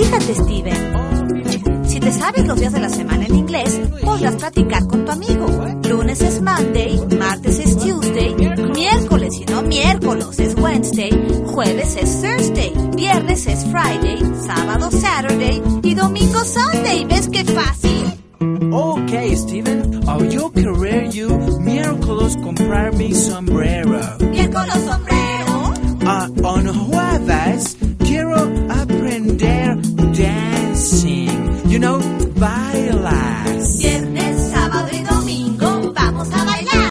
Fíjate, Steven. Si te sabes los días de la semana en inglés, podrás platicar con tu amigo. Lunes es Monday, martes es Tuesday, miércoles y no miércoles es Wednesday, jueves es Thursday, viernes es Friday, sábado Saturday y domingo Sunday. ¿Ves qué fácil? Okay, Steven, yo querer you miércoles comprar mi sombrero. Miércoles